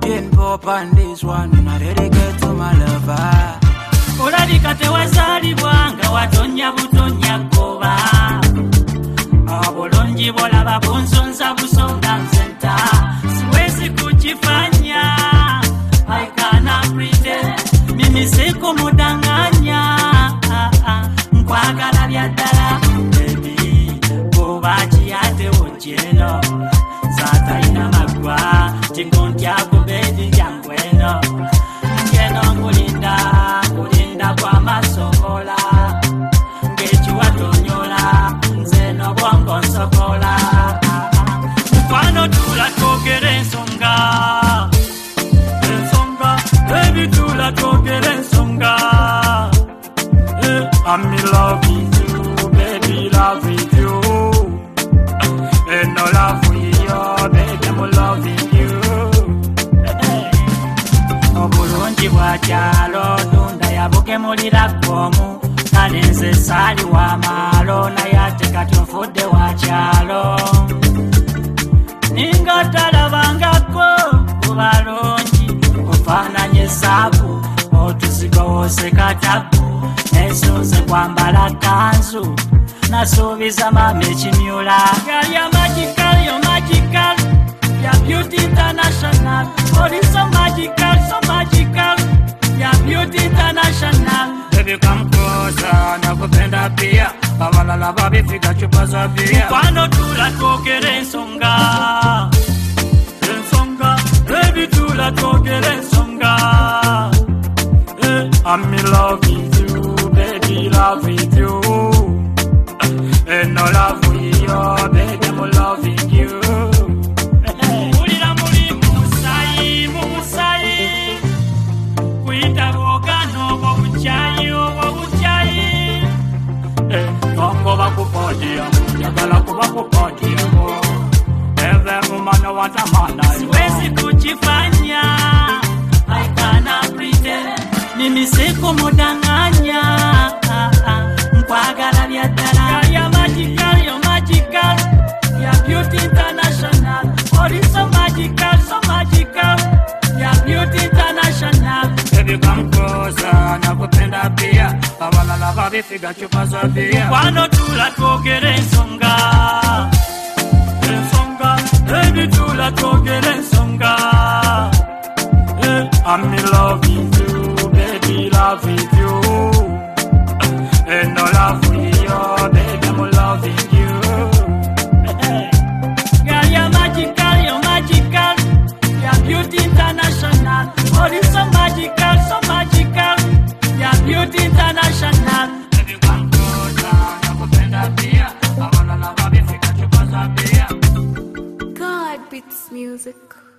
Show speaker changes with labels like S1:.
S1: Pin pop on this one, I dedicate to my lover.
S2: Oladi kate wasali bwanga watonya butonya koba. Abolonji bola babunzonza busonga nzenta. Siwezi kujifanya, I cannot pretend. Mimi siku mudanganya, nkwagala byadala. Baby, kubachi ate ojeno. Sata ina magwa, tingontia kubedi jangweno. Ngeno kulinda kwa masokola. Ngechi watonyola, nzeno bongo nsokola. Mfano tula tokere nsonga. Nsonga, baby tula tokere nsonga. I'm in love with you, baby love with you. And no love with you, baby I'm loving you. Obulungi bwa kyalo tunda yabuke mulira komu. Nalenze sali wa malo naye ate kati nfudde wa kyalo. Ninga talabangako kubalungi ofaananye saabu otusigowose katabu. Nesunze kwambala kanzu nasuubiza mama ekimyula. Girl, you're magical, you're magical. You're beauty international. Oh, it's so magical, so magical. You're beauty international. Baby, come closer, nakupenda pia. Babalala babifika chupa za bia. Mfano tula tokere nsonga. Nsonga, baby tula tokere nsonga. I'm in love with you, baby love with you. And no love with you, baby I'm loving you. Mulira muli mumusai, mumusai. Kuita bogano bobuchayi, bobuchayi. Kongo bakupodia, yagala kubakupodia. Every woman wants a man. Siwezi kujifanya, I cannot pretend. Mimi siku mudanganya, nkwagala byadala. You're magical, you're magical. You're beauty international. Oh, it's so magical, so magical. You're beauty international. Baby, come closer, nakupenda pia. Babalala babifika chupa za bia. Mfano tula tokere nsonga. Nsonga, baby tula tokere nsonga. I'm in love with you, baby love with you. And no love with you, baby I'm loving you. Girl, you're magical, you're magical. You're beauty international. Oh, it's so magical, so magical. You're beauty international. Baby, come closer, nakupenda pia. Babalala babifika chupa za bia.
S3: God beats music.